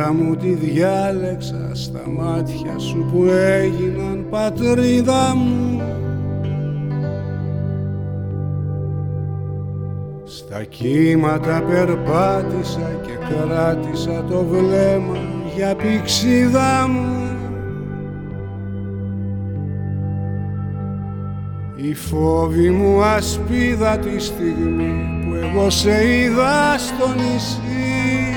καρδιά μου τη διάλεξα στα μάτια σου που έγιναν πατρίδα μου. Στα κύματα περπάτησα και κράτησα το βλέμμα για πηξίδα μου. Η φόβη μου ασπίδα τη στιγμή που εγώ σε είδα στο νησί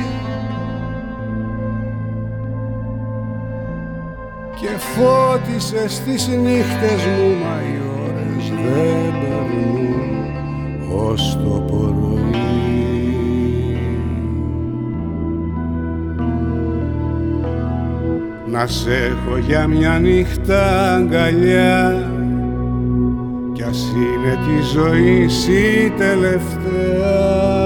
και φώτισες τις νύχτες μου, μα οι ώρες δεν περνούν ως το πρωί. Να σ' έχω για μια νύχτα αγκαλιά κι ας είναι τη ζωή η τελευταία.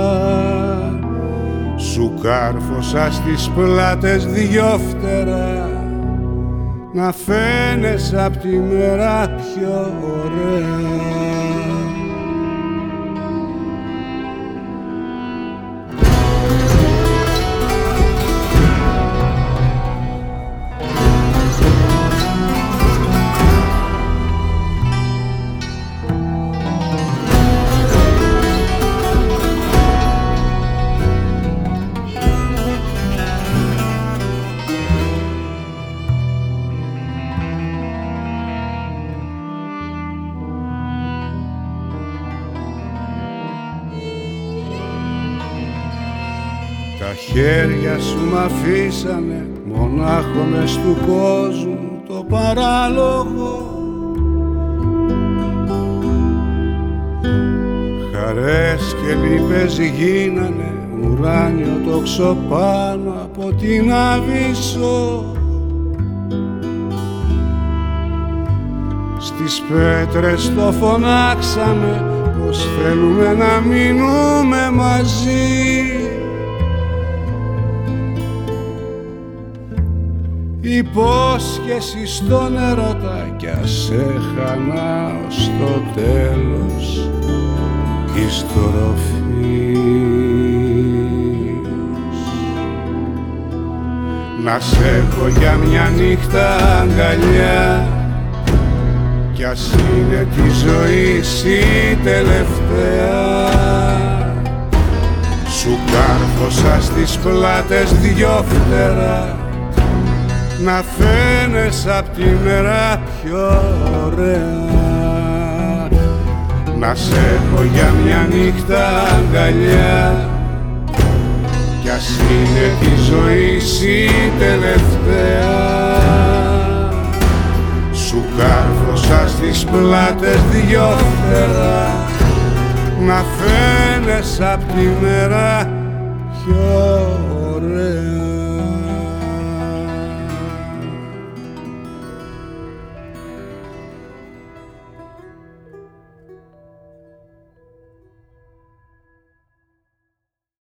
Σου κάρφωσα στις πλάτες δυο φτερά να φαίνεσαι απ' τη μέρα πιο ωραία. Τα χέρια σου μ' αφήσανε μονάχο μες του κόσμου το παράλογο. Χαρές και λύπες γίνανε ουράνιο τόξο πάνω από την Αβύσσο. Στις πέτρες το φωνάξαμε πως θέλουμε να μείνουμε μαζί. Υπόσχεση στον ερώτα κι ας έχανα ως το τέλος της τροφής. Να σ' έχω για μια νύχτα αγκαλιά κι ας είναι τη ζωή η τελευταία. Σου κάρφωσα στις πλάτες δυο φτερά να φαίνεσαι απ' τη μέρα πιο ωραία. Να σ' έχω για μια νύχτα αγκαλιά κι ας είναι τη ζωή η τελευταία. Σου κάρφωσα στις πλάτες δυο φτερά να φαίνεσαι απ' τη μέρα πιο ωραία.